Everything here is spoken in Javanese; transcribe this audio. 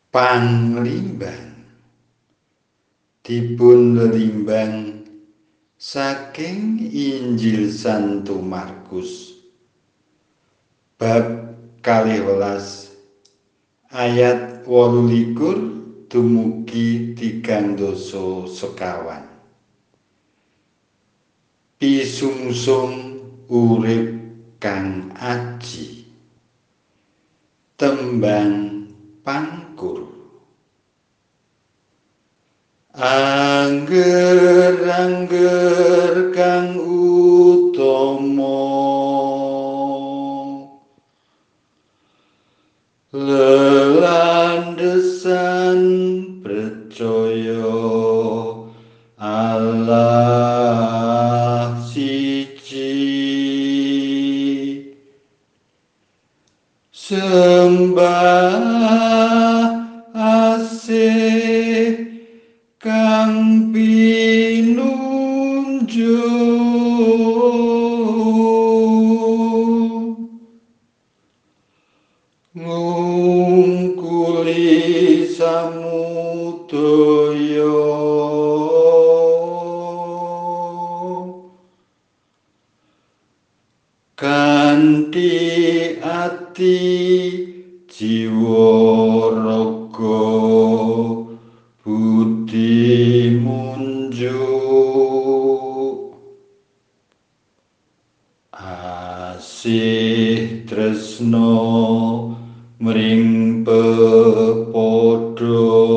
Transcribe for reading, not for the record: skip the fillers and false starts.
Panglimbang dipunlimbang saking Injil Santo Markus bab 12 ayat 28 dumugi 3:1. Pisungsung urip kang aji, tembang pangkur. Angger-angger kang utama, lelandhesan percaya Allah siji, sembah asih kang pinunjuk, ngungkuli samudaya, kanthi ati jiwa raga budi munjuk, asih tresna mring pepadha